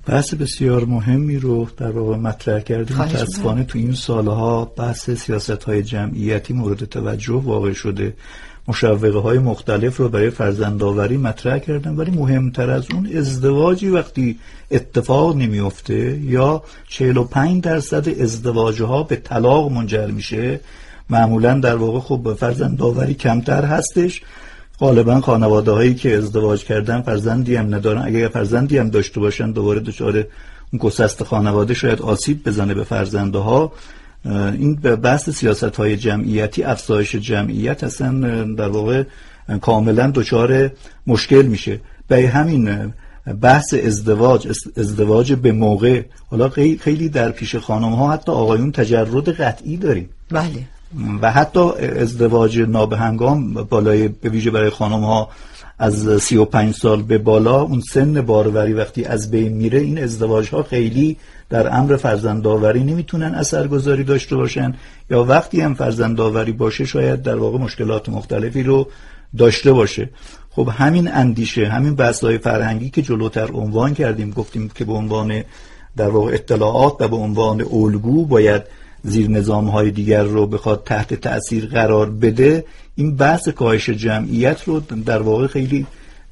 S11: بحث بسیار مهمی رو در واقع مطرح کردیم. متاسفانه تو این سالها بحث سیاست‌های جمعیتی مورد توجه واقع شده. مشوقه های مختلف رو برای فرزندآوری مطرح کردن، ولی مهمتر از اون ازدواجی وقتی اتفاق نمیفته یا چهل و پنج درصد ازدواج ها به طلاق منجر میشه، معمولا در واقع خب فرزندآوری کمتر هستش. غالبا خانواده هایی که ازدواج کردن فرزندی هم ندارن، اگر فرزندی هم داشته باشن دوباره دچار اون گسست خانواده شاید آسیب بزنه به فرزنده ها. این بحث سیاست های جمعیتی، افزایش جمعیت اصلا در واقع کاملا دچار مشکل میشه. به همین بحث ازدواج ازدواج به موقع، حالا خیلی در پیش خانم ها حتی آقایون تجرد قطعی داریم،
S1: بله،
S11: و حتی ازدواج نابهنگام بالای به ویژه برای خانم ها از سی و پنج سال به بالا، اون سن باروری وقتی از بین میره، این ازدواج ها خیلی در امر فرزندآوری نمیتونن اثرگذاری داشته باشن، یا وقتی هم فرزندآوری باشه شاید در واقع مشکلات مختلفی رو داشته باشه. خب همین اندیشه، همین بحث‌های فرهنگی که جلوتر عنوان کردیم، گفتیم که به عنوان در واقع اطلاعات و به عنوان الگو باید زیر نظام‌های دیگر رو بخواد تحت تأثیر قرار بده، این بحث کاهش جمعیت رو در واقع خیلی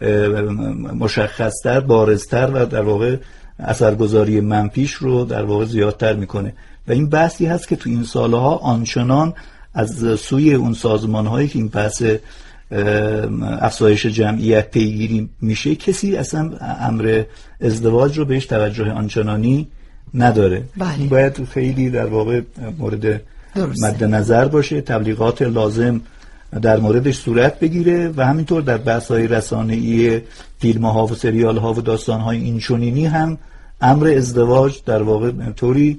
S11: مشخص‌تر، بارزتر و در واقع اثرگذاری منفیش رو در واقع زیادتر میکنه. و این بحثی هست که تو این سالها آنچنان از سوی اون سازمان‌هایی که این بحث افزایش جمعیت پیگیری میشه، کسی اصلا امر ازدواج رو بهش توجه آنچنانی نداره.
S1: بله.
S11: باید خیلی در واقع مورد مد نظر باشه، تبلیغات لازم در موردش صورت بگیره و همینطور در بحث‌های رسانه‌ای فیلم‌ها و سریال‌ها و داستان‌های اینچنینی هم امر ازدواج در واقع طوری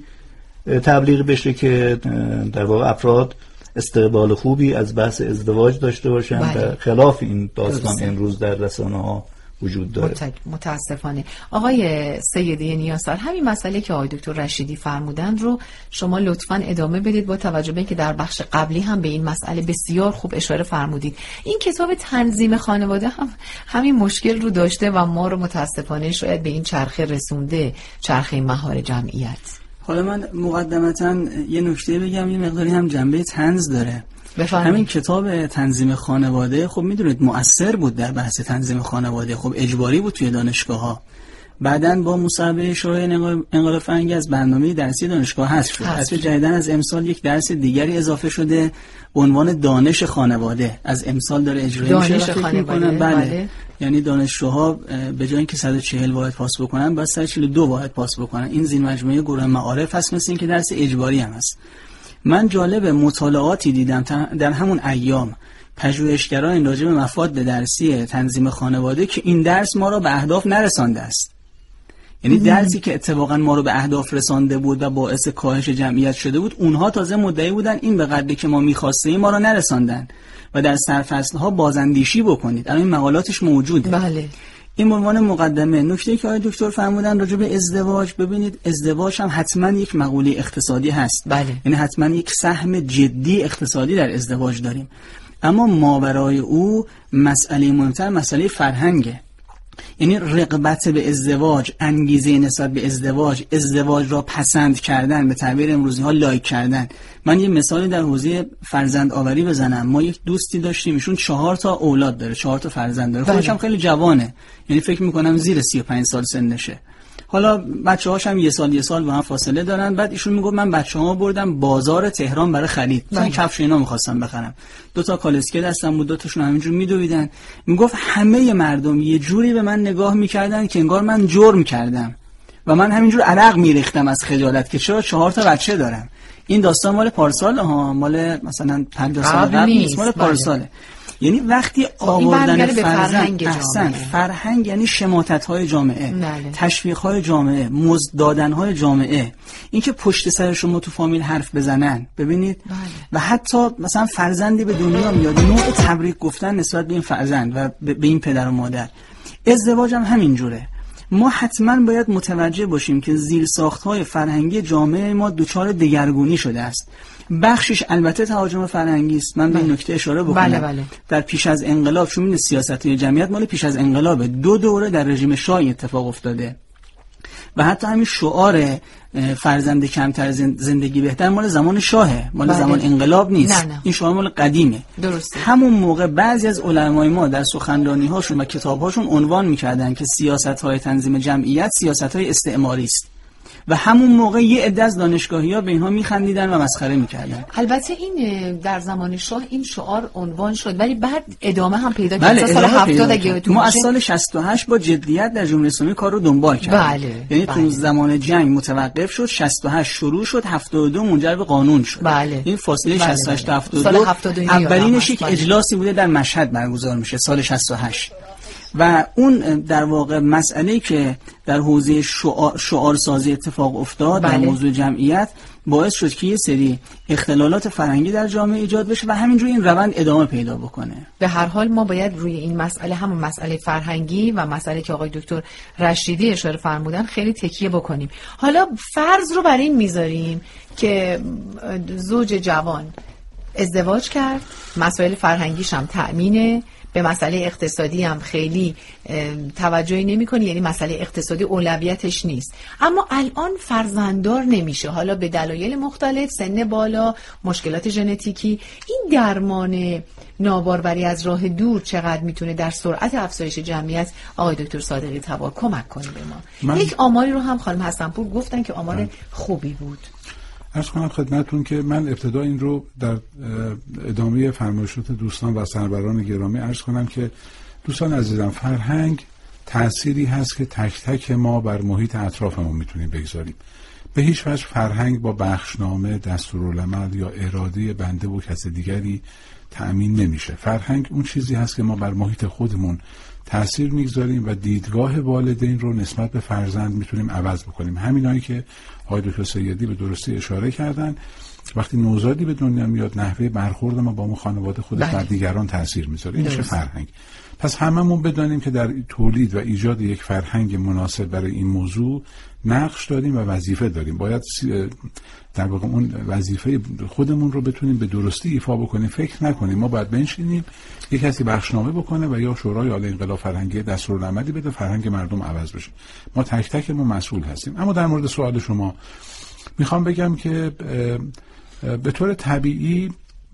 S11: تبلیغ بشه که در واقع افراد استقبال خوبی از بحث ازدواج داشته باشن. بله. و خلاف این داستان درسته. امروز در رسانه‌ها وجود داره.
S1: متاسفانه. آقای سیدی نیاسر، همین مسئله که آقای دکتر رشیدی فرمودند رو شما لطفاً ادامه بدید، با توجه به اینکه در بخش قبلی هم به این مسئله بسیار خوب اشاره فرمودید. این کتاب تنظیم خانواده هم همین مشکل رو داشته و ما رو متاسفانه شاید به این چرخه رسونده، چرخه مهار جمعیت.
S12: حالا من مقدمتاً یه نکته بگم، یه مقداری هم جنبه طنز داره.
S1: بفرمایید.
S12: همین کتاب تنظیم خانواده خب میدونید مؤثر بود در بحث تنظیم خانواده، خب اجباری بود توی دانشگاه ها. بعدن با مصوبه شورای انقلاب فرهنگی از برنامه درسی دانشگاه حذف شد. حذف جدیداً از امسال یک درس دیگری اضافه شده به عنوان دانش خانواده. از امسال داره اجرا میشه. دانش خانواده. بله. بله. یعنی دانشجوها به جای اینکه صد و چهل واحد پاس بکنن، باید صد و چهل و دو واحد پاس بکنن. این زیر مجموعه گروه معارف هست، مثل این که درس اجباری هم هست. من جالب مطالعاتی دیدم در همون ایام پژوهشگران راجع به مفاد درسی تنظیم خانواده که این درس ما رو به اهداف نرسانده است. یعنی درسی که اتفاقا ما رو به اهداف رسانده بود و باعث کاهش جمعیت شده بود، اونها تازه مدعی بودن این به قدری که ما می‌خواستیم ما رو نرساندن و در سرفصل‌ها بازاندیشی بکنید. الان این مقالاتش موجوده.
S1: بله.
S12: این عنوان مقدمه. نکته که آقای دکتر فرمودن راجع به ازدواج، ببینید ازدواج هم حتما یک مقوله اقتصادی هست.
S1: بله.
S12: یعنی حتما یک سهم جدی اقتصادی در ازدواج داریم، اما ماورای او مسئله مهمتر مسئله فرهنگه. یعنی رغبت به ازدواج، انگیزه نسبت به ازدواج، ازدواج را پسند کردن، به تعبیر امروزی ها لایک کردن. من یه مثالی در حوزه فرزند آوری بزنم. ما یک دوستی داشتیم، ایشون چهار تا اولاد داره، چهار تا فرزند داره. خودش هم خیلی جوانه، یعنی فکر میکنم زیر سی و پنج سال سنشه. حالا بچه‌هاش هم یه سال یه سال با هم فاصله دارن. بعد ایشون میگه من بچه‌هامو بردم بازار تهران برای خرید، مثلا کفش اینا می‌خواستم بخرم. دو تا کالسکه دستم بود، دو تاشون همینجور میدویدن. میگفت همه مردم یه جوری به من نگاه می‌کردن که انگار من جرم کردم و من همینجور عرق می‌ریختم از خجالت که چرا چهار تا بچه دارم. این داستان مال پارسال ها، مال مثلا پنجاه سال قبل نیست، مال پارساله. یعنی وقتی آوردن فرهنگ احسن فرهنگ یعنی شماتت‌های جامعه، تشویق‌های جامعه، مزد دادن‌های جامعه، اینکه پشت سر شما تو فامیل حرف بزنن، ببینید بله. و حتی مثلا فرزندی به دنیا میاد، نوع تبریک گفتن نسبت به این فرزند و به این پدر و مادر. ازدواج هم همینجوره. ما حتما باید متوجه باشیم که زیرساخت‌های فرهنگی جامعه ما دچار دگرگونی شده است. بخشش البته تهاجم فرهنگی است. من به این نکته اشاره بکنم.
S1: بله بله.
S12: در پیش از انقلاب، چون این سیاست جمعیت مال پیش از انقلاب، دو دوره در رژیم شاه اتفاق افتاده و حتی همین شعار فرزند کمتر زندگی بهتر مال زمان شاهه، مال بله. زمان انقلاب نیست. نه نه. این شعار مال قدیمه. درسته. همون موقع بعضی از علمای ما در سخنرانی هاشون و کتاب هاشون عنوان میکردن که سیاست های تنظیم جمعیت سیاست های استعماری است و همون موقع یه عده از دانشگاهی‌ها به اینها میخندیدن و مسخره میکردن.
S1: البته این در زمان شاه این شعار عنوان شد ولی بعد ادامه هم پیدا کرد. بله، سال هفتاد اگه
S12: ما از سال شصت و هشت با جدیت در جمهوری اسلامی کار رو دنبال کردیم. بله. یعنی بله. تو زمان جنگ متوقف شد، شصت و هشت شروع شد، هفتاد و دو منجر به قانون شد. بله. این فاصله بله. شصت و هشت تا هفتاد و دو اولینش یک اجلاسی بوده در مشهد برگزار میشه سال شصت و هشت. و اون در واقع مسئله‌ای که در حوزه شعار, شعار سازی اتفاق افتاد بله. در موضوع جمعیت باعث شد که یه سری اختلالات فرهنگی در جامعه ایجاد بشه و همینجوری این روند ادامه پیدا بکنه.
S1: به هر حال ما باید روی این مسئله، همون مسئله فرهنگی و مسئله که آقای دکتر رشیدی اشاره فرمودن، خیلی تکیه بکنیم. حالا فرض رو بر این میذاریم که زوج جوان ازدواج کرد، مسائل فرهنگیش هم تأمینه، به مسئله اقتصادی هم خیلی توجهی نمی‌کنه، یعنی مسئله اقتصادی اولویتش نیست، اما الان فرزنددار نمیشه، حالا به دلایل مختلف، سن بالا، مشکلات ژنتیکی. این درمان ناباروری از راه دور چقدر میتونه در سرعت افزایش جمعیت آقای دکتر صادقی طبا کمک کنه به ما؟ من... یک آماری رو هم خانم حسن‌پور گفتن که آمار من... خوبی بود.
S10: عرض کنم خدمتتون که من ابتدا این رو در ادامه فرمایشات دوستان و سروران گرامی عرض کنم که دوستان عزیزم، فرهنگ تأثیری هست که تک تک ما بر محیط اطرافمون میتونیم بگذاریم. به هیچ وجه فرهنگ با بخشنامه، دستورالعمل یا اراده بنده و کس دیگری تأمین نمیشه. فرهنگ اون چیزی هست که ما بر محیط خودمون تأثیر میگذاریم و دیدگاه والدین رو نسبت به فرزند میتونیم عوض بکنیم. همینایی که آقای دکتر سیدی به درستی اشاره کردن، وقتی نوزادی به دنیا میاد نحوه برخورد ما با اون خانواده خودش بر دیگران تأثیر میذاره. این چه فرهنگ. پس هممون بدانیم که در تولید و ایجاد یک فرهنگ مناسب برای این موضوع نقش داریم و وظیفه داریم. باید در واقع اون وظیفه خودمون رو بتونیم به درستی ایفا بکنیم. فکر نکنیم ما باید بنشینیم یک کسی بخشنامه بکنه و یا شورای عالی انقلاب فرهنگی دستورالعملی بده فرهنگ مردم عوض بشه. ما تک تکمون مسئول هستیم. اما در مورد سوال شما میخوام بگم که به طور طبیعی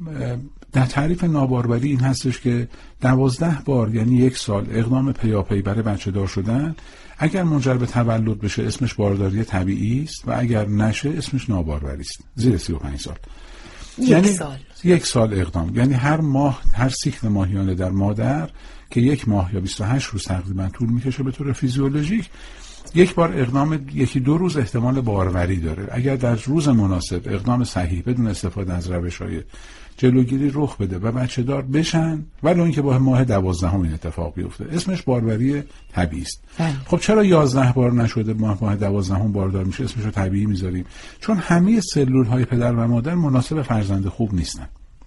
S10: در تعریف ناباروری این هستش که دوازده بار یعنی یک سال اقدام پیاپی برای بچه دار شدن اگر منجر به تولد بشه اسمش بارداری طبیعی است و اگر نشه اسمش ناباروری است. زیر سی و پنج سال
S1: یک یعنی سال
S10: یک سال اقدام، یعنی هر ماه، هر سیکل ماهیانه در مادر که یک ماه یا بیست و هشت روز تقریبا طول میکشه به طور فیزیولوژیک، یک بار اقدام یکی دو روز احتمال باروری داره. اگر در روز مناسب اقدام صحیح بدون استفاده از روش‌های جلوگیری رخ بده و بچه دار بشن، ولو اینکه با ماه دوازدهم این اتفاق بیفته، اسمش باروری طبیعی است. خب چرا یازده بار نشده ماه ماه دوازدهم باردار میشه اسمش رو طبیعی میذاریم؟ چون همه سلول های پدر و مادر مناسب فرزند خوب نیستن.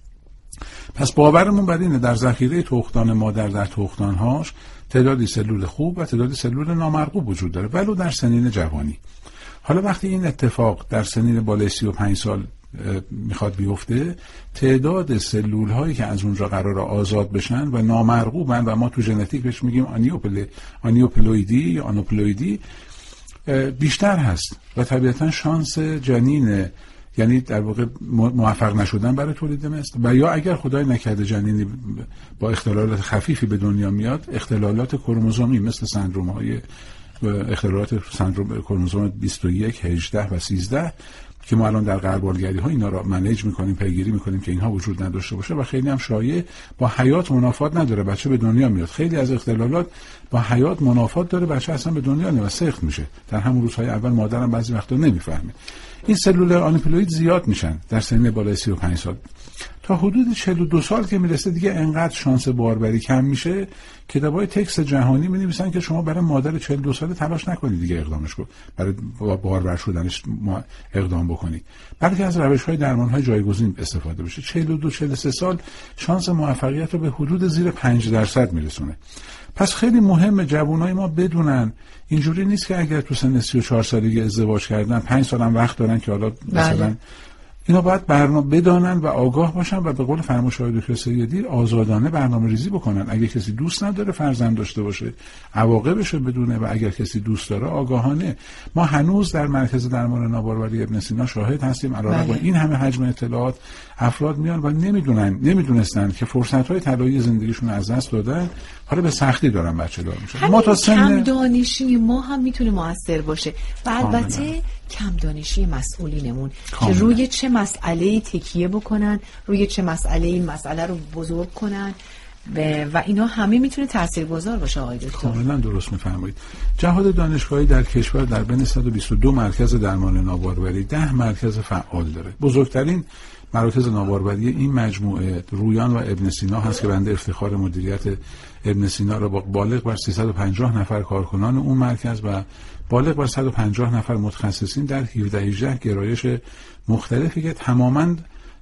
S10: پس باورمون بر اینه در ذخیره تخمدان مادر در تخمدان‌هاش تعدادی سلول خوب و تعدادی سلول نامرغوب وجود داره، ولو در سنین جوانی. حالا وقتی این اتفاق در سنین بالای سی و پنج سال میخواد بیفته، تعداد سلول هایی که از اونجا قرار آزاد بشن و نامرغوبن و ما تو ژنتیک بهش میگیم آنیوپل آنیوپلویدی یا آنوپلویدی بیشتر هست و طبیعتا شانس جنین، یعنی در واقع موفق نشدن برای تولید مثل، و یا اگر خدای نکرده جنینی با اختلالات خفیفی به دنیا میاد، اختلالات کروموزومی مثل سندروم های اختلالات سندروم کروموزوم بیست و یک، هجده و سیزده که ما الان در غربالگری ها اینا را منیج میکنیم، پیگیری میکنیم که اینها وجود نداشته باشه و خیلی هم شایع، با حیات منافات نداره، بچه به دنیا میاد. خیلی از اختلالات با حیات منافات داره، بچه اصلا به دنیا نمیاد، سخت میشه. در همون روزهای اول مادرم بعضی وقتا نمیفهمه. این سلول آنیپلوید زیاد میشن در سن بالای سی و پنج سال. تا حدود چهل و دو سال که میرسه دیگه انقدر شانس باروری کم میشه که کتابای تکست جهانی می‌نویسن که شما برای مادر چهل و دو ساله تلاش نکنید دیگه اقدامش کنید، برای بارور شدنش اقدام بکنید، بلکه از روش‌های درمان‌های جایگزین استفاده بشه. چهل و دو چهل و سه سال شانس موفقیت رو به حدود زیر پنج درصد میرسونه. پس خیلی مهمه جوانای ما بدونن اینجوری نیست که اگر تو سن سی و چهار سالگی ازدواج کردن، پنج سالم وقت دارن که حالا مثلا اینا باید برنامه بدانن و آگاه باشن و به قول فرمایش آقای دکتر سیدی آزادانه برنامه ریزی بکنن. اگه کسی دوست نداره فرزند داشته باشه عواقبش رو بدونه و اگر کسی دوست داره آگاهانه. ما هنوز در مرکز درمان ناباروری ابن سینا شاهد هستیم علاوه بر این همه حجم اطلاعات افراد میان و نمیدونن نمیدونستن که فرصت‌های طلایی زندگیشون از دست دادن، حالا به سختی دارن بچه دار میشن. ما تا سن
S1: کم دانشی ما هم میتونه موثر باشه و البته کم دانشی مسئولینمون که روی چه مسئله‌ای تکیه بکنن، روی چه مسئله‌ای این مسئله رو بزرگ کنن و اینا همه میتونه تاثیرگذار باشه. آقای دکتر
S10: کاملا درست میفرمایید. جهاد دانشگاهی در کشور در بین صد و بیست و دو مرکز درمان ناباروری ده مرکز فعال داره. بزرگترین مراکز ناباروری این مجموعه رویان و ابن سینا هست که بنده افتخار مدیریت ابن سینا را با بالغ بر سیصد و پنجاه نفر کارکنان اون مرکز و بالغ بر صد و پنجاه نفر متخصصین در هفده هجده گرایش مختلفی که تماماً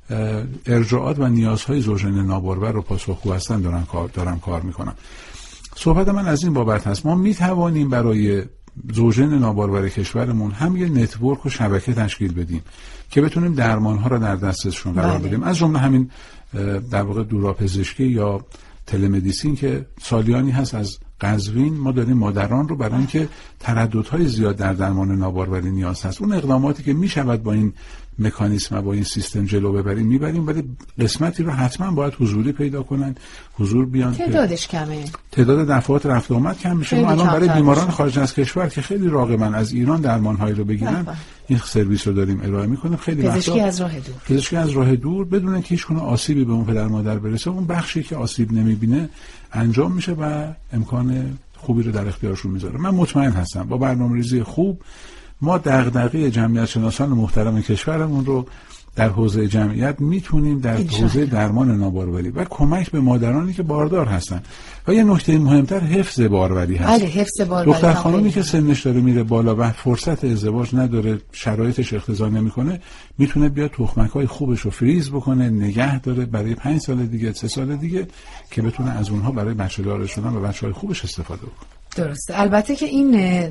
S10: ارجاعات و نیازهای زوجین نابارور رو پاسخگو هستن دارن کار دارم کار میکنم. صحبت من از این بابت هست ما میتوانیم برای زوجین نابارور کشورمون هم یه نتورک و شبکه تشکیل بدیم که بتونیم درمانها را در دسترسشون قرار بدیم. از جمله همین در واقع دوراپزشکی یا تلمدیسین که سالیانی هست از قزوین ما داریم مادران رو برای اینکه ترددهای زیاد در درمان ناباروری نیاز هست اون اقداماتی که میشود با این مکانیسم با این سیستم جلو ببریم میبریم، ولی قسمتی رو حتما باید حضوری پیدا کنن، حضور بیان.
S1: تعدادش کمه،
S10: تعداد دفعات رفت و آمد کم میشه. ما الان برای بیماران خارج از کشور که خیلی راغبن از ایران درمان‌هایی رو بگیرن این سرویس رو داریم ارائه میکنیم. خیلی وقتا
S1: پزشکی از راه دور
S10: پزشکی از راه دور بدون که هیچ گونه آسیبی به اون پدر مادر برسه، اون بخشی که آسیب نمیبینه انجام میشه و امکان خوبی رو در اختیارشون میذاره. من مطمئن هستم با برنامه‌ریزی خوب ما دغدغه جمعیت شناسان محترم کشورمون رو در حوزه جمعیت میتونیم در حوزه درمان ناباروری و کمک به مادرانی که باردار هستن. و یه نکته مهمتر حفظ باروری هست.
S1: بله حفظ باروری.
S10: دختر خانومی که سنش داره میره بالا و فرصت ازدواج نداره، شرایطش اقتضا نمیکنه، میتونه بیاد تخمک‌های خوبش رو فریز بکنه، نگه داره برای پنج سال دیگه، سه سال دیگه که بتونه از اونها برای بچه‌دار شدن و بچه‌های خوبش استفاده کنه.
S1: درسته. البته که این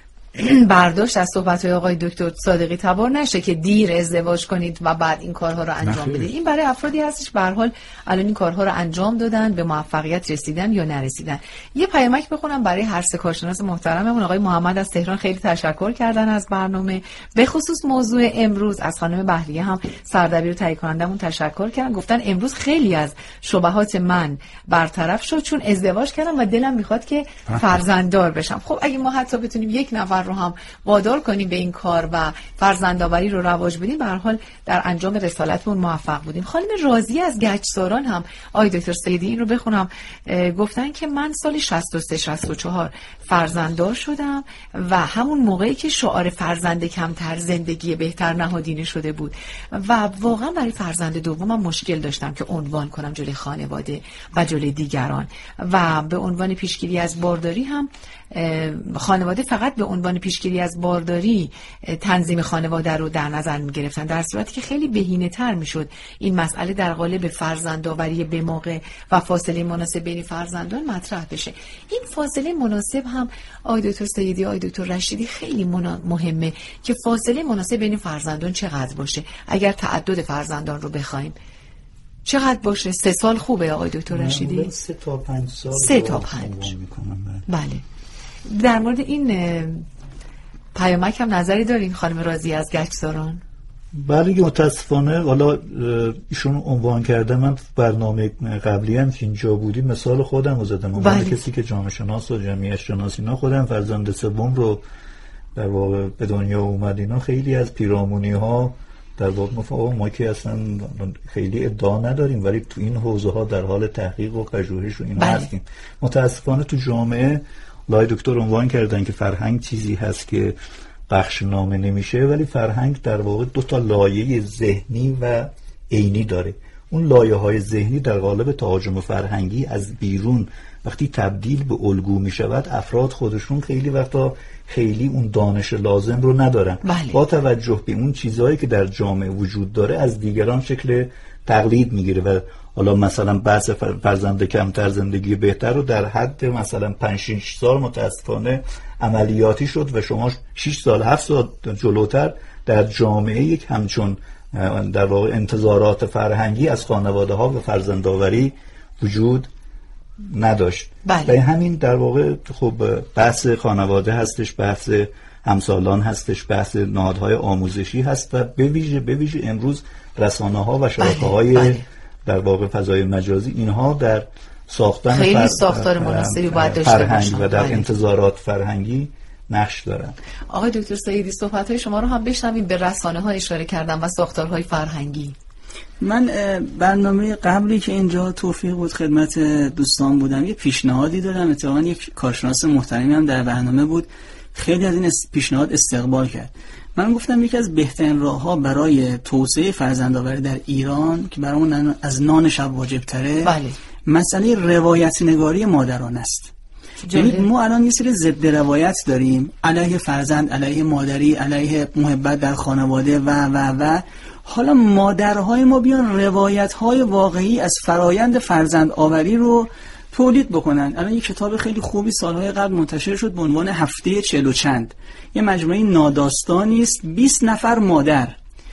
S1: برداشت از صحبت‌های آقای دکتر صادقی تبار نشه که دیر ازدواج کنید و بعد این کارها رو انجام بدید. این برای افرادی هستش به هر حال الان این کارها رو انجام دادن، به موفقیت رسیدن یا نرسیدن. یه پیامک بخونم برای هر سه کارشناس محترممون. آقای محمد از تهران خیلی تشکر کردن از برنامه، به خصوص موضوع امروز. از خانم بهلیه هم سردبیر تهیه کنندمون تشکر کردن، گفتن امروز خیلی از شبهات من برطرف شد چون ازدواج کردم و دلم میخواد که فرزنددار بشم. خب اگه ما حتی بتونیم یک نفر رو هم وادار کنیم به این کار و فرزندآوری رو رواج بدیم، به هر حال در انجام رسالتمون موفق بودیم. خانم راضیه از گچساران هم آقای دکتر سیدی این رو بخونم، گفتن که من سال شصت و سه شصت و چهار فرزنددار شدم و همون موقعی که شعار فرزند کمتر زندگی بهتر نهادینه شده بود و واقعا برای فرزند دومم مشکل داشتم که عنوان کنم جلوی خانواده و جلوی دیگران و به عنوان پیشگیری از بارداری هم خانواده فقط به عنوان پیشگیری از بارداری تنظیم خانواده رو در نظر می گرفتن، در صورتی که خیلی بهینه‌تر می شد این مسئله در قالب فرزندآوری به موقع و فاصله مناسب بین فرزندان مطرح بشه. این فاصله مناسب هم آقای دکتر سیدی آقای دکتر رشیدی خیلی مهمه که فاصله مناسب بین فرزندان چقدر باشه. اگر تعدد فرزندان رو بخوایم چقدر باشه؟ سه سال خوبه آقای دکتر رشیدی؟
S11: سه تا پنج سال.
S1: سه تا پنج. بله. در مورد این پیامک هم نظری دارین خانم راضی از گچساران؟
S11: بله متاسفانه حالا ایشون عنوان کرده، من برنامه قبلی هم که اینجا بودیم مثال خودم رو زدم. من کسی که جامعه شناس و جمعیت شناس اینا خودم فرزند سوم رو در واقع به دنیا اومد، اینا خیلی از پیرامونی ها در واقع مفاهیم ما که اصلا خیلی ادعا نداریم ولی تو این حوزه ها در حال تحقیق و پژوهش و اینا هستیم. متاسفانه تو جامعه لای دکتر عنوان کردن که فرهنگ چیزی هست که بخش نامه نمیشه، ولی فرهنگ در واقع دو تا لایه ذهنی و عینی داره. اون لایه های ذهنی در قالب تهاجم فرهنگی از بیرون وقتی تبدیل به الگو می شود، افراد خودشون خیلی وقتا خیلی اون دانش لازم رو ندارن.
S1: بله.
S11: با توجه به اون چیزهایی که در جامعه وجود داره از دیگران شکل تقلید میگیره و حالا مثلا بحث فرزند کمتر زندگی بهتر رو در حد مثلا پنج شش سال متاسفانه عملیاتی شد و شما شش سال هفت سال جلوتر در جامعه یک همچون در واقع انتظارات فرهنگی از خانواده ها و فرزندآوری وجود نداشت.
S1: بله.
S11: و همین در واقع خب بحث خانواده هستش، بحث همسالان هستش، بحث نهادهای آموزشی هست و به ویژه به ویژه امروز رسانه ها و شبکه‌های
S1: بله. بله.
S11: در واقع فضای مجازی، اینها در ساختن
S1: خیلی
S11: فر...
S1: ساختار مناسبی باید داشته
S11: فرهنگ
S1: باشن
S11: و در
S1: بله.
S11: انتظارات فرهنگی نقش دارن.
S1: آقای دکتر سعیدی صحبت‌های شما رو هم بشنویم. به رسانه‌ها اشاره کردم و ساختارهای فرهنگی.
S12: من برنامه قبلی که اینجا توفیق بود خدمت دوستان بودم یه پیشنهادی دادم، اتفاقا یک کارشناس محترمی هم در برنامه بود، خیلی از این پیشنهاد استقبال کرد. من گفتم یکی از بهترین راه‌ها برای توسعه فرزندآوری در ایران که برامون از نان شب واجب تره
S1: بله.
S12: مسئله روایت نگاری مادران است. یعنی ما الان یه سری ضد روایت داریم علیه فرزند، علیه مادری، علیه محبت در خانواده و و و حالا مادرهای ما بیان روایت‌های واقعی از فرایند فرزند آوری رو تولید بکنن. الان یه کتاب خیلی خوبی سالهای قبل منتشر شد به عنوان هفته چهل و چند، یه مجموعه ناداستانی است، بیست نفر مادر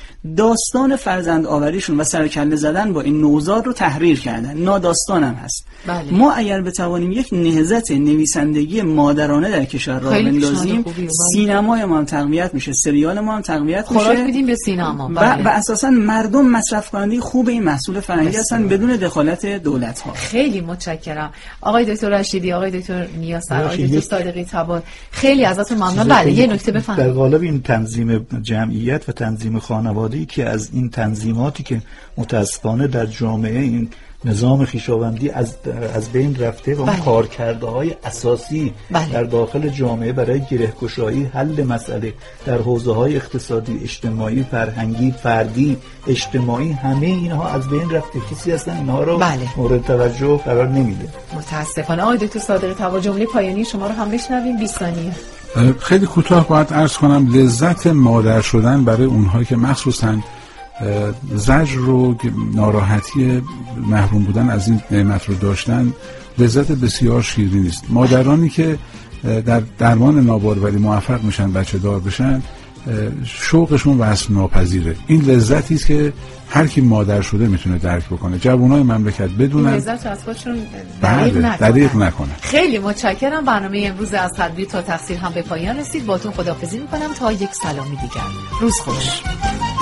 S12: داستان فرزند آوریشون و سرکله زدن با این نوزاد رو تحریر کردن، ناداستان هم هست.
S1: بله.
S12: ما اگر بتوانیم یک نهضت نویسندگی مادرانه در کشور راه بندازیم، سینمای ما هم تقویت میشه، سریال ما هم تقویت میشه،
S1: خوراک میدیم به سینما. بله.
S12: و, و اساسا مردم مصرف کننده خوب این محصول فرهنگی هستن بدون دخالت دولت ها.
S1: خیلی متشکرم آقای دکتر رشیدی، آقای دکتر نیاسر، آقای دکتر صادقی تبار، خیلی ازتون ممنون. بله یه نکته بفرمایید.
S11: در قالب این تنظیم جمعیت و تنظیم خانوادگی که از این تنظیماتی که متاسفانه در جامعه این نظام خویشاوندی از از بین رفته و اون
S1: بله.
S11: کارکردهای اساسی بله. در داخل جامعه برای گره‌گشایی حل مسئله در حوزه‌های اقتصادی، اجتماعی، فرهنگی، فردی، اجتماعی، همه اینها از بین رفته. کسی اصلا اینها رو
S1: بله.
S11: مورد توجه قرار نمیده.
S1: متاسفانه. آقای دکتر صادقی تبار جمله پایانی شما رو هم بشنویم. بیست ثانیه.
S10: خیلی کوتاه باید عرض کنم لذت مادر شدن برای اونهایی که مخصوصاً زجر رو، ناراحتی محروم بودن از این نعمت رو داشتن، لذت بسیار شیرینی است. مادرانی که در درمان ناباروری موفق میشن بچه دار بشن، شوقشون وصف ناپذیره. این لذتی است که هر کی مادر شده میتونه درک بکنه. جوانای مملکت بدونن
S1: لذت از خودشون دریغ نکنن.
S10: دریغ نکنن.
S1: خیلی متشکرم. برنامه امروز از تدبیر تا تقصیر هم به پایان رسید. باتون خداحافظی میکنم تا یک سلامی دیگر. روز خوش.